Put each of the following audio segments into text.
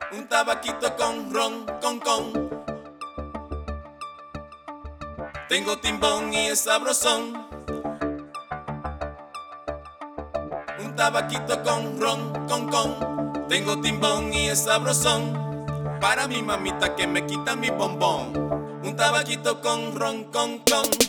Un tabaquito con ron, con. Tengo timbón y es sabrosón. Un tabaquito con ron, con. Tengo timbón y es sabrosón. Para mi mamita que me quita mi bombón. Un tabaquito con ron, con.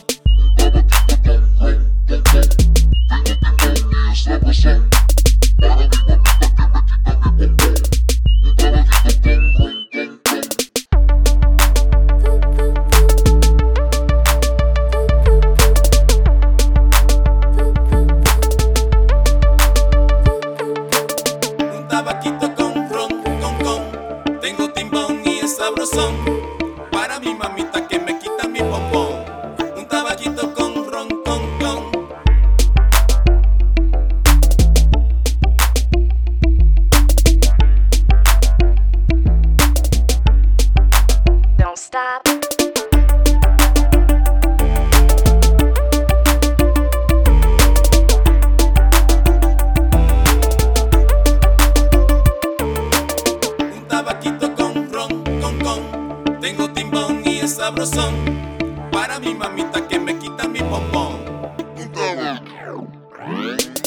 Un tabaquito con ron, con. Tengo timbón y es sabrosón. Para mi mamita que me quita mi bombón. Un tabaquito con ron, con. Don't stop. Un tabaquito con ron, con. Tengo timbón y es sabrosón. Para mi mamita que me quita mi bombón. Un tabaco.